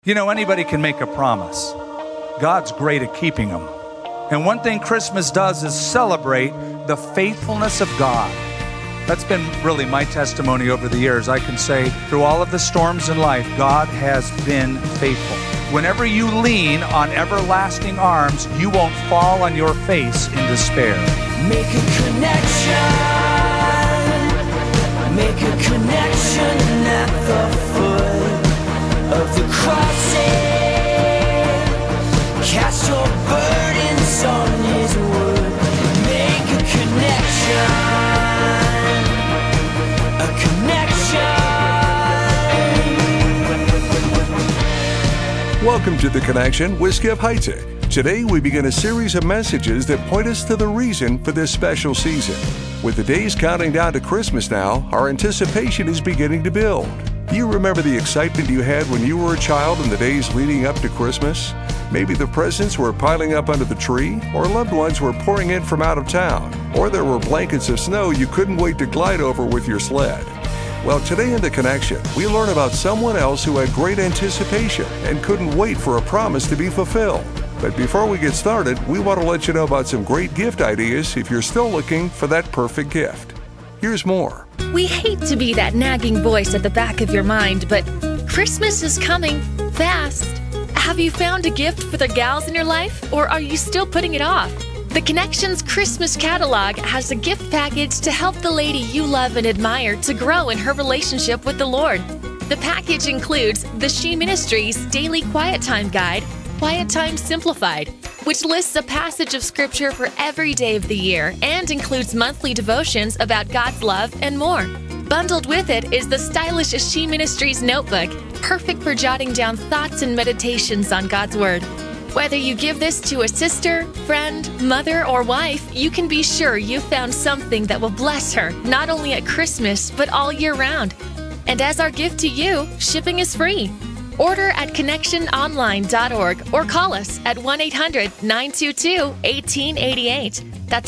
You know, anybody can make a promise. God's great at keeping them. And one thing Christmas does is celebrate the faithfulness of God. That's been really my testimony over the years. I can say through all of the storms in life, God has been faithful. Whenever you lean on everlasting arms, you won't fall on your face in despair. Make a connection at the foot of the crossing. Cast your burdens on His wood. Make a connection. Welcome to The Connection with Skip Heitzig. Today we begin a series of messages that point us to the reason for this special season. With the days counting down to Christmas now, our anticipation is beginning to build. Do you remember the excitement you had when you were a child in the days leading up to Christmas? Maybe the presents were piling up under the tree, or loved ones were pouring in from out of town, or there were blankets of snow you couldn't wait to glide over with your sled. Well, today in The Connection, we learn about someone else who had great anticipation and couldn't wait for a promise to be fulfilled. But before we get started, we want to let you know about some great gift ideas if you're still looking for that perfect gift. Here's more. We hate to be that nagging voice at the back of your mind, but Christmas is coming fast. Have you found a gift for the gals in your life, or are you still putting it off? The Connections Christmas Catalog has a gift package to help the lady you love and admire to grow in her relationship with the Lord. The package includes the She Ministries Daily Quiet Time Guide, Quiet Time Simplified, which lists a passage of Scripture for every day of the year and includes monthly devotions about God's love and more. Bundled with it is the stylish She Ministries Notebook, perfect for jotting down thoughts and meditations on God's Word. Whether you give this to a sister, friend, mother, or wife, you can be sure you found something that will bless her, not only at Christmas, but all year round. And as our gift to you, shipping is free. Order at connectiononline.org or call us at 1-800-922-1888. That's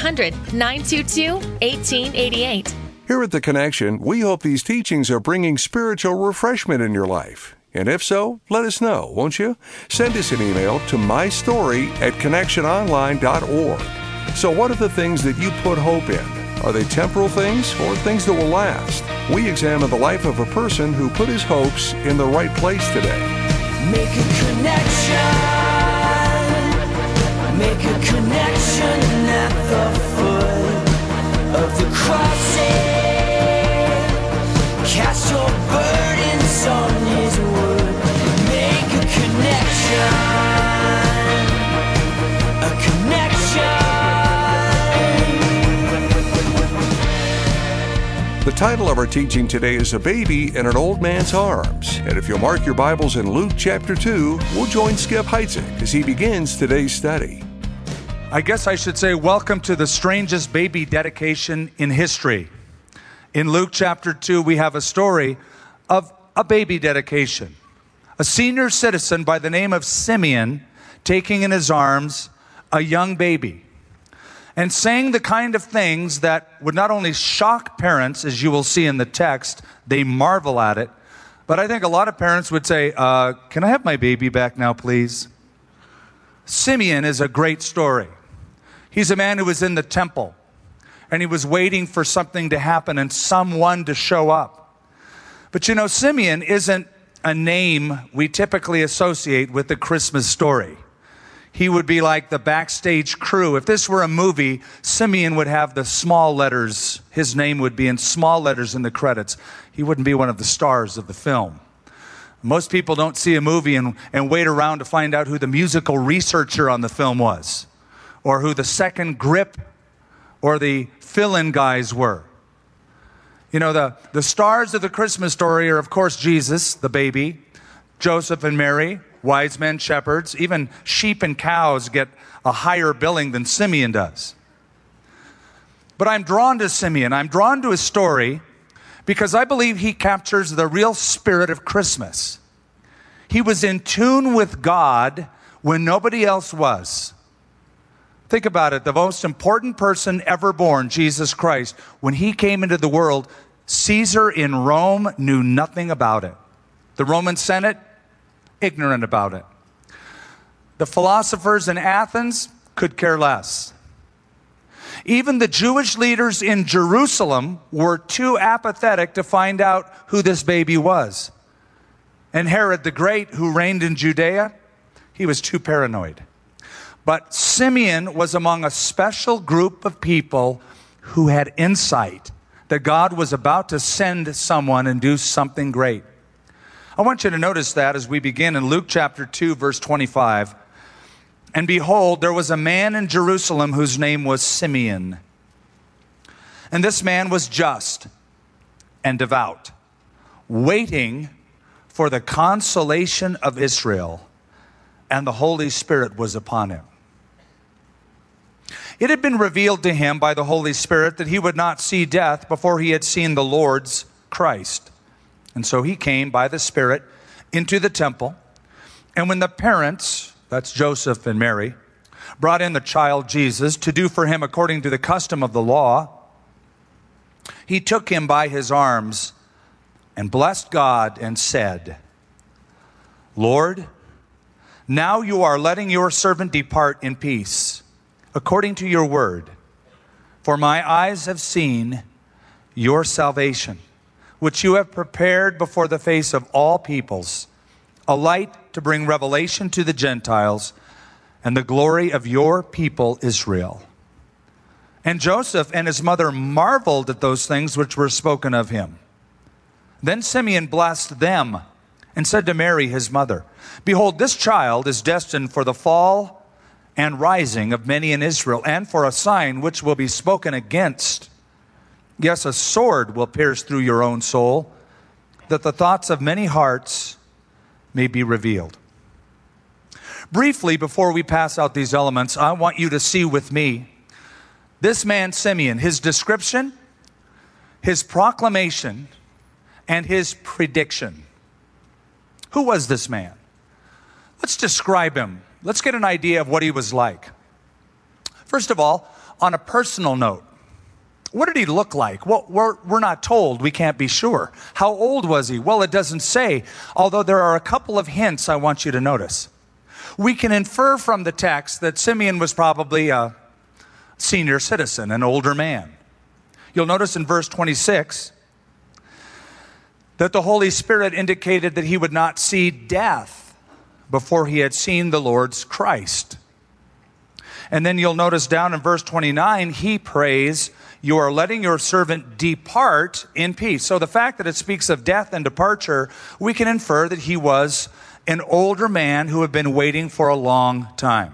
1-800-922-1888. Here at The Connection, we hope these teachings are bringing spiritual refreshment in your life. And if so, let us know, won't you? Send us an email to mystory@connectiononline.org. So what are the things that you put hope in? Are they temporal things or things that will last? We examine the life of a person who put his hopes in the right place today. Make a connection at the foot of the crossing. Cast your burdens on His wood. Make a connection. The title of our teaching today is A Baby in an Old Man's Arms. And if you'll mark your Bibles in Luke chapter 2, we'll join Skip Heitzig as he begins today's study. I guess I should say welcome to the strangest baby dedication in history. In Luke chapter 2, we have a story of a baby dedication. A senior citizen by the name of Simeon taking in his arms a young baby and saying the kind of things that would not only shock parents, as you will see in the text, they marvel at it, but I think a lot of parents would say, can I have my baby back now, please? Simeon is a great story. He's a man who was in the temple, and he was waiting for something to happen and someone to show up. But you know, Simeon isn't a name we typically associate with the Christmas story. He would be like the backstage crew. If this were a movie, Simeon would have the small letters. His name would be in small letters in the credits. He wouldn't be one of the stars of the film. Most people don't see a movie and wait around to find out who the musical researcher on the film was, or who the second grip or the fill-in guys were. You know, the stars of the Christmas story are, of course, Jesus, the baby, Joseph and Mary, wise men, shepherds. Even sheep and cows get a higher billing than Simeon does. But I'm drawn to Simeon. I'm drawn to his story because I believe he captures the real spirit of Christmas. He was in tune with God when nobody else was. Think about it. The most important person ever born, Jesus Christ, when he came into the world, Caesar in Rome knew nothing about it. The Roman Senate ignorant about it. The philosophers in Athens could care less. Even the Jewish leaders in Jerusalem were too apathetic to find out who this baby was. And Herod the Great, who reigned in Judea, he was too paranoid. But Simeon was among a special group of people who had insight that God was about to send someone and do something great. I want you to notice that as we begin in Luke chapter 2, verse 25. And behold, there was a man in Jerusalem whose name was Simeon. And this man was just and devout, waiting for the consolation of Israel, and the Holy Spirit was upon him. It had been revealed to him by the Holy Spirit that he would not see death before he had seen the Lord's Christ. And so he came by the Spirit into the temple. And when the parents, that's Joseph and Mary, brought in the child Jesus to do for him according to the custom of the law, he took him by his arms and blessed God and said, Lord, now you are letting your servant depart in peace, according to your word. For my eyes have seen your salvation, which you have prepared before the face of all peoples, a light to bring revelation to the Gentiles and the glory of your people Israel. And Joseph and his mother marveled at those things which were spoken of him. Then Simeon blessed them and said to Mary, his mother, Behold, this child is destined for the fall and rising of many in Israel, and for a sign which will be spoken against. Yes, a sword will pierce through your own soul, that the thoughts of many hearts may be revealed. Briefly, before we pass out these elements, I want you to see with me this man Simeon, his description, his proclamation, and his prediction. Who was this man? Let's describe him. Let's get an idea of what he was like. First of all, on a personal note, what did he look like? Well, we're not told. We can't be sure. How old was he? Well, it doesn't say, although there are a couple of hints I want you to notice. We can infer from the text that Simeon was probably a senior citizen, an older man. You'll notice in verse 26 that the Holy Spirit indicated that he would not see death before he had seen the Lord's Christ. And then you'll notice down in verse 29, he prays, you are letting your servant depart in peace. So the fact that it speaks of death and departure, we can infer that he was an older man who had been waiting for a long time.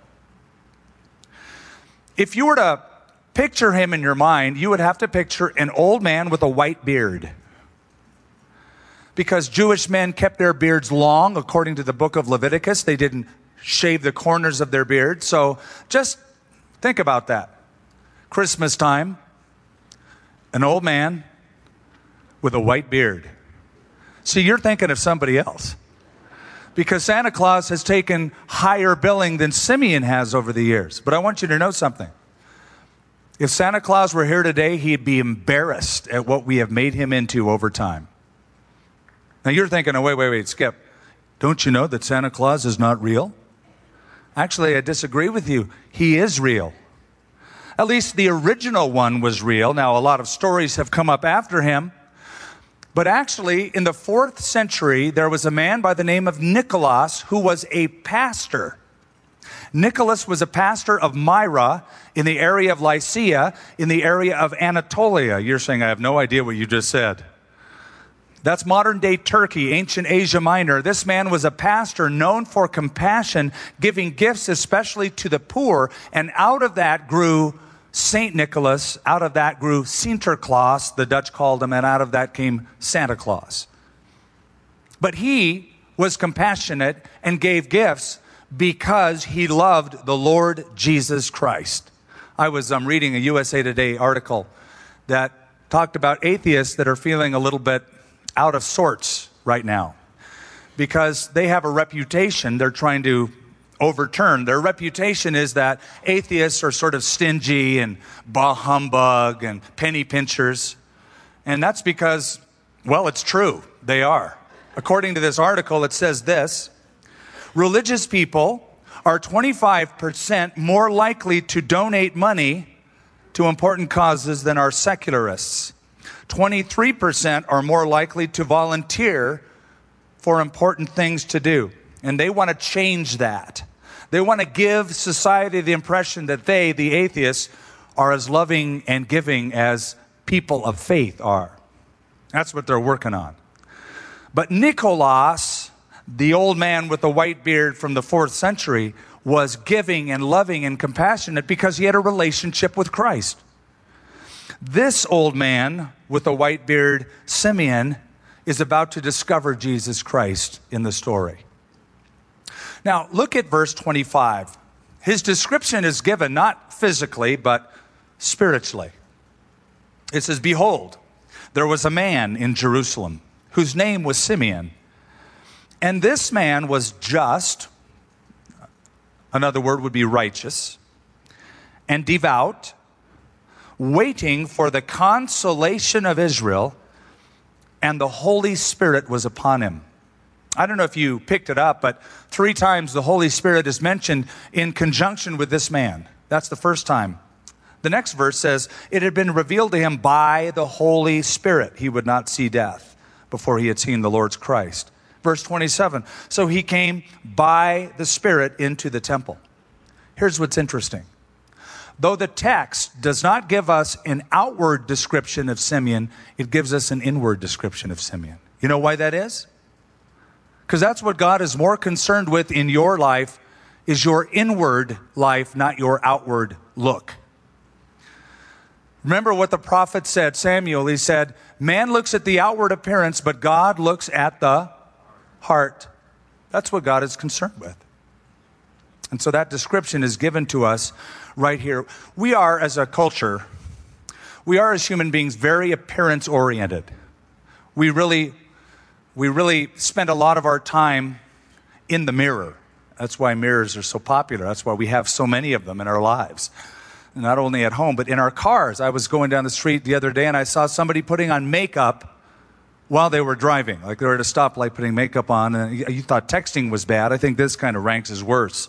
If you were to picture him in your mind, you would have to picture an old man with a white beard. Because Jewish men kept their beards long, according to the book of Leviticus. They didn't shave the corners of their beard. So just think about that. Christmas time, an old man with a white beard. See, you're thinking of somebody else. Because Santa Claus has taken higher billing than Simeon has over the years. But I want you to know something. If Santa Claus were here today, he'd be embarrassed at what we have made him into over time. Now you're thinking, oh, wait, Skip. Don't you know that Santa Claus is not real? Actually, I disagree with you. He is real. At least the original one was real. Now, a lot of stories have come up after him. But actually, in the 4th century, there was a man by the name of Nicholas who was a pastor. Nicholas was a pastor of Myra in the area of Lycia, in the area of Anatolia. You're saying, I have no idea what you just said. That's modern-day Turkey, ancient Asia Minor. This man was a pastor known for compassion, giving gifts especially to the poor. And out of that grew St. Nicholas. Out of that grew Sinterklaas, the Dutch called him, and out of that came Santa Claus. But he was compassionate and gave gifts because he loved the Lord Jesus Christ. I was reading a USA Today article that talked about atheists that are feeling a little bit out of sorts right now because they have a reputation they're trying to overturn. Their reputation is that atheists are sort of stingy and bah humbug and penny pinchers. And that's because, well, it's true. They are. According to this article, it says this: Religious people are 25% more likely to donate money to important causes than are secularists. 23% are more likely to volunteer for important things to do. And they want to change that. They want to give society the impression that they, the atheists, are as loving and giving as people of faith are. That's what they're working on. But Nicholas, the old man with the white beard from the 4th century, was giving and loving and compassionate because he had a relationship with Christ. This old man with the white beard, Simeon, is about to discover Jesus Christ in the story. Now, look at verse 25. His description is given not physically, but spiritually. It says, "Behold, there was a man in Jerusalem whose name was Simeon. And this man was just," another word would be righteous, "and devout, waiting for the consolation of Israel, and the Holy Spirit was upon him." I don't know if you picked it up, but 3 times the Holy Spirit is mentioned in conjunction with this man. That's the first time. The next verse says, it had been revealed to him by the Holy Spirit he would not see death before he had seen the Lord's Christ. Verse 27, so he came by the Spirit into the temple. Here's what's interesting. Though the text does not give us an outward description of Simeon, it gives us an inward description of Simeon. You know why that is? Because that's what God is more concerned with in your life, is your inward life, not your outward look. Remember what the prophet said, Samuel, he said, man looks at the outward appearance, but God looks at the heart. That's what God is concerned with. And so that description is given to us right here. We are, as a culture, we are as human beings very appearance oriented. We really spend a lot of our time in the mirror. That's why mirrors are so popular. That's why we have so many of them in our lives. Not only at home, but in our cars. I was going down the street the other day and I saw somebody putting on makeup while they were driving. Like they were at a stoplight putting makeup on, and you thought texting was bad. I think this kind of ranks as worse.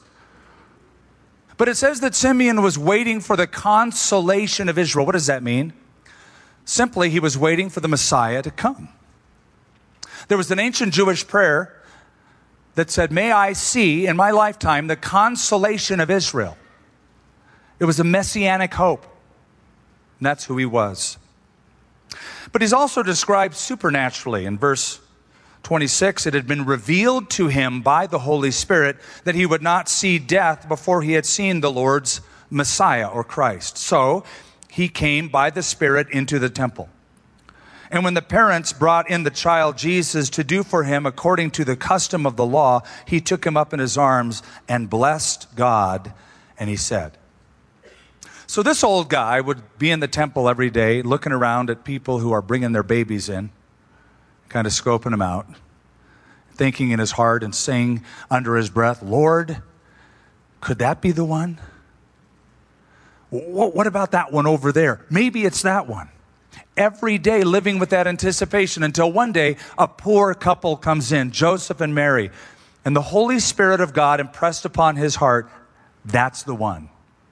But it says that Simeon was waiting for the consolation of Israel. What does that mean? Simply, he was waiting for the Messiah to come. There was an ancient Jewish prayer that said, may I see in my lifetime the consolation of Israel. It was a messianic hope. And that's who he was. But he's also described supernaturally. In verse 26, it had been revealed to him by the Holy Spirit that he would not see death before he had seen the Lord's Messiah or Christ. So he came by the Spirit into the temple. And when the parents brought in the child Jesus to do for him according to the custom of the law, he took him up in his arms and blessed God. And he said, so this old guy would be in the temple every day looking around at people who are bringing their babies in, kind of scoping them out, thinking in his heart and saying under his breath, Lord, could that be the one? What about that one over there? Maybe it's that one. Every day living with that anticipation until one day a poor couple comes in, Joseph and Mary, and the Holy Spirit of God impressed upon his heart, that's the one.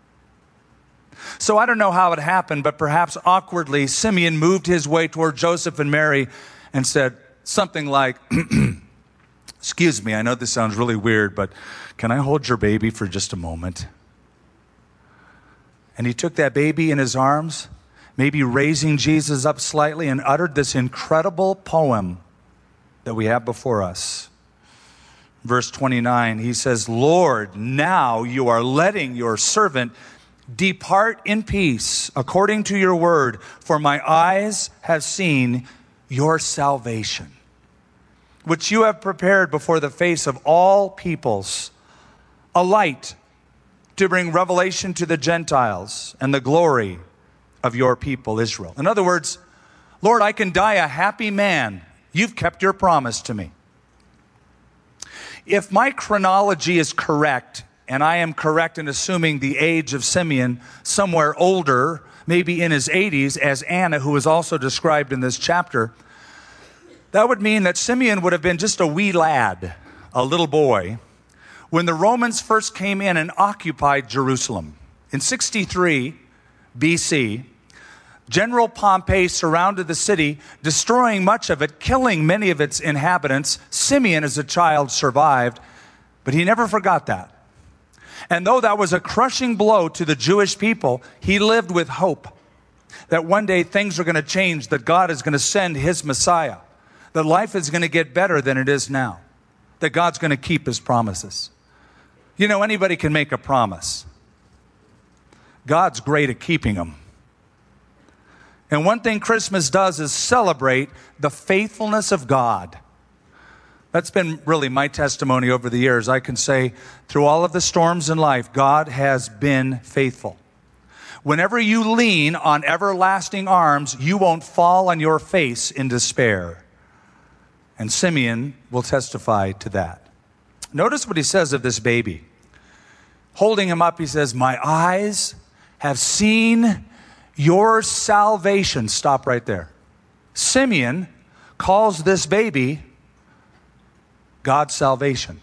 So I don't know how it happened, but perhaps awkwardly, Simeon moved his way toward Joseph and Mary and said something like, excuse me, I know this sounds really weird, but can I hold your baby for just a moment? And he took that baby in his arms, maybe raising Jesus up slightly, and uttered this incredible poem that we have before us. Verse 29, he says, Lord, now you are letting your servant depart in peace according to your word, for my eyes have seen your salvation, which you have prepared before the face of all peoples, a light to bring revelation to the Gentiles and the glory of your people Israel. In other words, Lord, I can die a happy man. You've kept your promise to me. If my chronology is correct, and I am correct in assuming the age of Simeon, somewhere older, maybe in his 80s, as Anna, who is also described in this chapter, that would mean that Simeon would have been just a wee lad, a little boy, when the Romans first came in and occupied Jerusalem. In 63 BC, General Pompey surrounded the city, destroying much of it, killing many of its inhabitants. Simeon, as a child, survived, but he never forgot that. And though that was a crushing blow to the Jewish people, he lived with hope that one day things are going to change, that God is going to send his Messiah, that life is going to get better than it is now, that God's going to keep his promises. You know, anybody can make a promise. God's great at keeping them. And one thing Christmas does is celebrate the faithfulness of God. That's been really my testimony over the years. I can say through all of the storms in life, God has been faithful. Whenever you lean on everlasting arms, you won't fall on your face in despair. And Simeon will testify to that. Notice what he says of this baby. Holding him up, he says, "My eyes have seen your salvation." Stop right there. Simeon calls this baby God's salvation.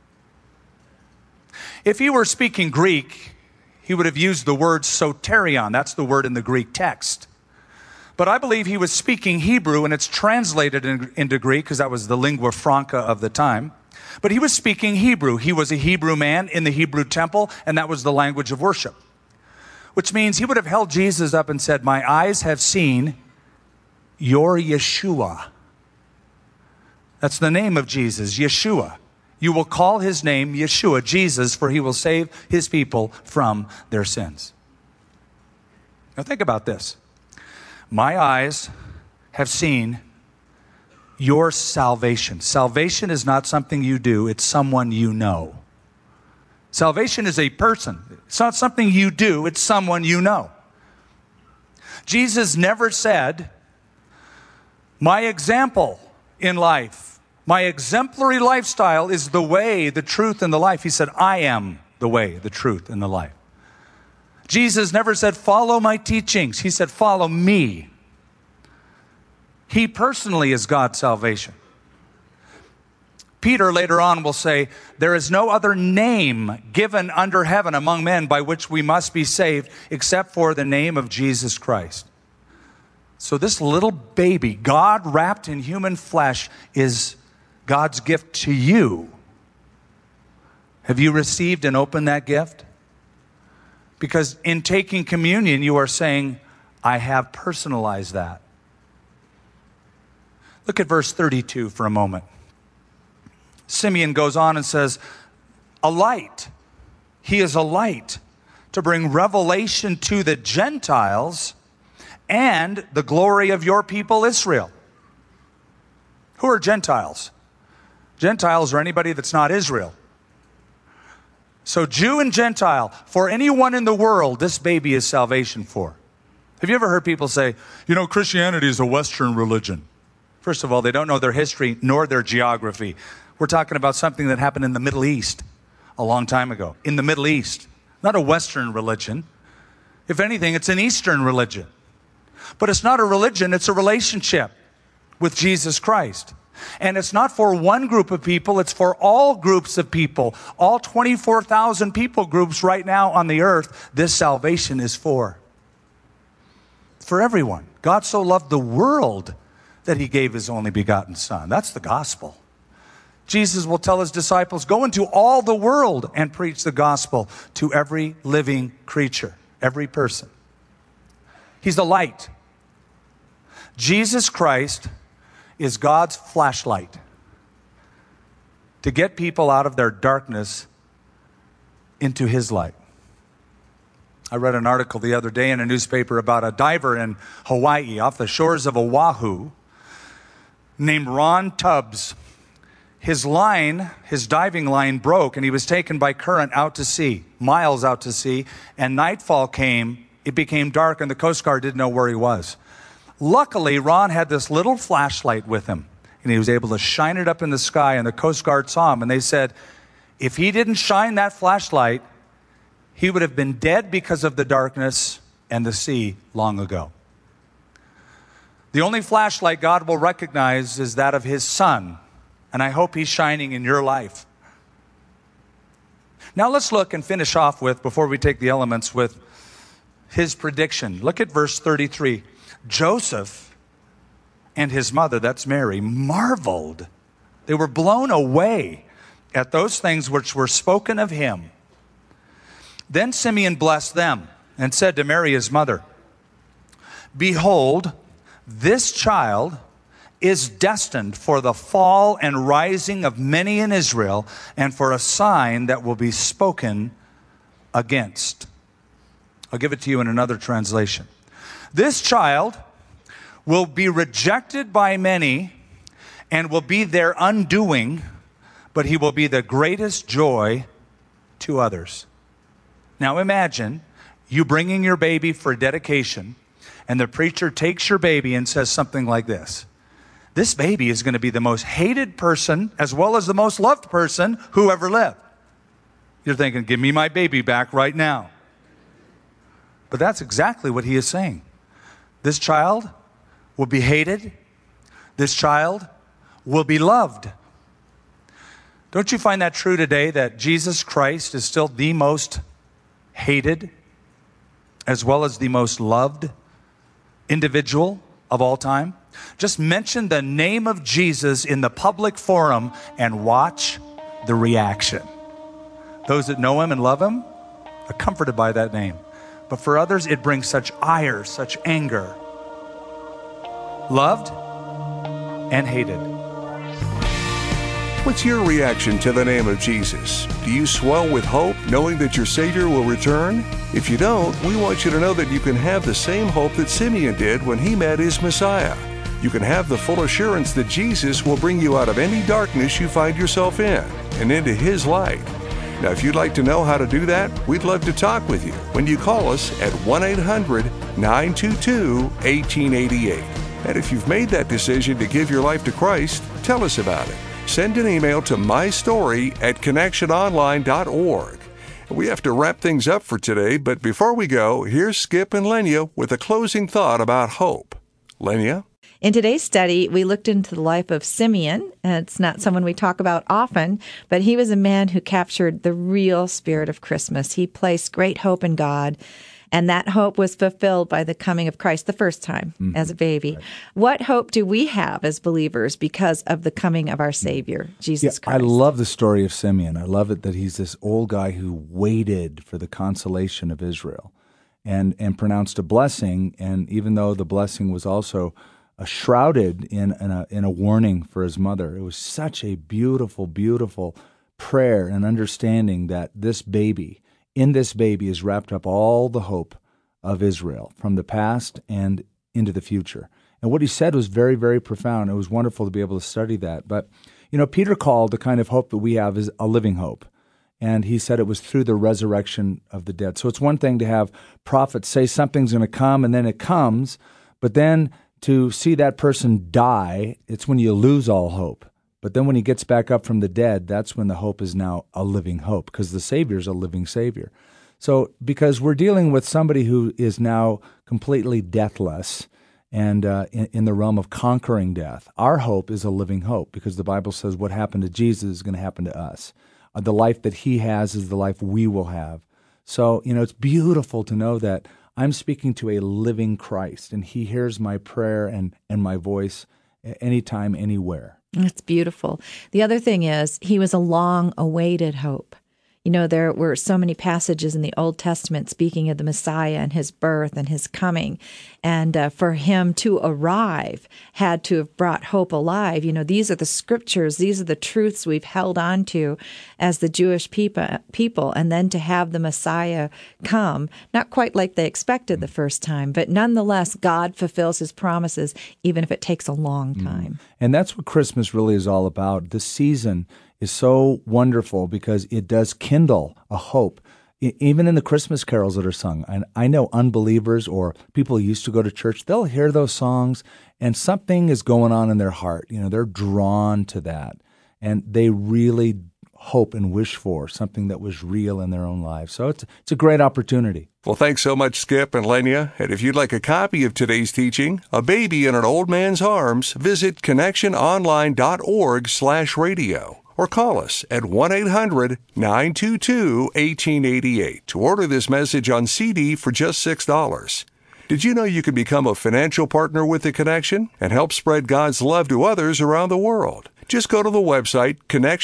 If he were speaking Greek, he would have used the word soterion. That's the word in the Greek text. But I believe he was speaking Hebrew, and it's translated into Greek because that was the lingua franca of the time. But he was speaking Hebrew. He was a Hebrew man in the Hebrew temple, and that was the language of worship. Which means he would have held Jesus up and said, "My eyes have seen your Yeshua." That's the name of Jesus, Yeshua. You will call his name Yeshua, Jesus, for he will save his people from their sins. Now think about this. My eyes have seen your salvation. Salvation is not something you do, it's someone you know. Salvation is a person. It's not something you do, it's someone you know. Jesus never said, "My example in life, my exemplary lifestyle is the way, the truth, and the life." He said, "I am the way, the truth, and the life." Jesus never said, "Follow my teachings." He said, "Follow me." He personally is God's salvation. Peter later on will say, "There is no other name given under heaven among men by which we must be saved except for the name of Jesus Christ." So this little baby, God wrapped in human flesh, is God's gift to you. Have you received and opened that gift? Because in taking communion, you are saying, "I have personalized that." Look at verse 32 for a moment. Simeon goes on and says, "A light. He is a light to bring revelation to the Gentiles and the glory of your people Israel." Who are Gentiles? Gentiles are anybody that's not Israel. So Jew and Gentile, for anyone in the world, this baby is salvation for. Have you ever heard people say, "You know, Christianity is a Western religion"? First of all, they don't know their history nor their geography. We're talking about something that happened in the Middle East a long time ago. In the Middle East, not a Western religion. If anything, it's an Eastern religion. But it's not a religion, it's a relationship with Jesus Christ. And it's not for one group of people, it's for all groups of people. All 24,000 people groups right now on the earth, this salvation is for. For everyone. God so loved the world that he gave his only begotten Son. That's the gospel. Jesus will tell his disciples, "Go into all the world and preach the gospel to every living creature," every person. He's the light. Jesus Christ is God's flashlight to get people out of their darkness into his light. I read an article the other day in a newspaper about a diver in Hawaii off the shores of Oahu named Ron Tubbs. His diving line broke, and he was taken by current out to sea, miles out to sea, and nightfall came. It became dark, and the Coast Guard didn't know where he was. Luckily, Ron had this little flashlight with him, and he was able to shine it up in the sky, and the Coast Guard saw him, and they said, if he didn't shine that flashlight, he would have been dead because of the darkness and the sea long ago. The only flashlight God will recognize is that of his Son, and I hope he's shining in your life. Now let's look and finish off with, before we take the elements, with his prediction. Look at verse 33. Joseph and his mother, that's Mary, marveled. They were blown away at those things which were spoken of him. Then Simeon blessed them and said to Mary his mother, Behold, this child is destined for the fall and rising of many in Israel, and for a sign that will be spoken against. I'll give it to you in another translation. This child will be rejected by many and will be their undoing, but he will be the greatest joy to others. Now imagine you bringing your baby for dedication, and the preacher takes your baby and says something like this. This baby is going to be the most hated person as well as the most loved person who ever lived. You're thinking, give me my baby back right now. But that's exactly what he is saying. This child will be hated. This child will be loved. Don't you find that true today, that Jesus Christ is still the most hated as well as the most loved individual of all time? Just mention the name of Jesus in the public forum and watch the reaction. Those that know him and love him are comforted by that name. But for others, it brings such ire, such anger. Loved and hated. What's your reaction to the name of Jesus? Do you swell with hope, knowing that your Savior will return? If you don't, we want you to know that you can have the same hope that Simeon did when he met his Messiah. You can have the full assurance that Jesus will bring you out of any darkness you find yourself in and into his light. Now, if you'd like to know how to do that, we'd love to talk with you when you call us at 1-800-922-1888. And if you've made that decision to give your life to Christ, tell us about it. Send an email to mystory@connectiononline.org. We have to wrap things up for today, but before we go, here's Skip and Lenya with a closing thought about hope. Lenya? In today's study, we looked into the life of Simeon. It's not someone we talk about often, but he was a man who captured the real spirit of Christmas. He placed great hope in God, and that hope was fulfilled by the coming of Christ the first time as a baby. Right. What hope do we have as believers because of the coming of our Savior, Jesus Christ? I love the story of Simeon. I love it that he's this old guy who waited for the consolation of Israel and pronounced a blessing, and even though the blessing was also shrouded in a warning for his mother. It was such a beautiful, beautiful prayer and understanding that in this baby is wrapped up all the hope of Israel from the past and into the future. And what he said was very, very profound. It was wonderful to be able to study that. But, Peter called the kind of hope that we have is a living hope. And he said it was through the resurrection of the dead. So it's one thing to have prophets say something's going to come and then it comes, but then to see that person die, it's when you lose all hope. But then when he gets back up from the dead, that's when the hope is now a living hope, because the Savior is a living Savior. So because we're dealing with somebody who is now completely deathless and in the realm of conquering death, our hope is a living hope, because the Bible says what happened to Jesus is going to happen to us. The life that he has is the life we will have. So, it's beautiful to know that I'm speaking to a living Christ, and he hears my prayer and my voice anytime, anywhere. That's beautiful. The other thing is, he was a long-awaited hope. There were so many passages in the Old Testament speaking of the Messiah and his birth and his coming. And for him to arrive had to have brought hope alive. These are the scriptures. These are the truths we've held on to as the Jewish people. And then to have the Messiah come, not quite like they expected the first time, but nonetheless, God fulfills his promises, even if it takes a long time. And that's what Christmas really is all about. This season is so wonderful because it does kindle a hope, even in the Christmas carols that are sung. And I know unbelievers or people who used to go to church, they'll hear those songs and something is going on in their heart. They're drawn to that, and they really hope and wish for something that was real in their own lives. So it's a great opportunity. Well, thanks so much, Skip and Lenya. And if you'd like a copy of today's teaching, A Baby in an Old Man's Arms, visit connectiononline.org/radio. or call us at 1-800-922-1888 to order this message on CD for just $6. Did you know you can become a financial partner with The Connection and help spread God's love to others around the world? Just go to the website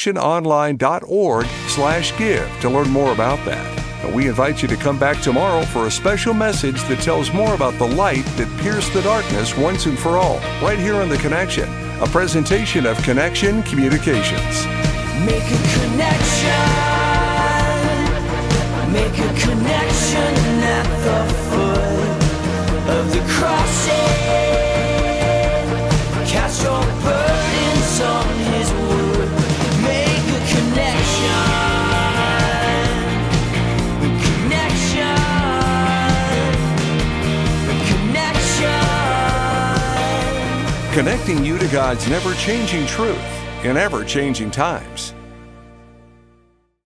connectiononline.org/give to learn more about that. And we invite you to come back tomorrow for a special message that tells more about the light that pierced the darkness once and for all, right here on The Connection, a presentation of Connection Communications. Make a connection. Make a connection at the foot of the cross. Cast your burdens on His wood. Make a connection. Connecting you to God's never-changing truth in ever-changing times.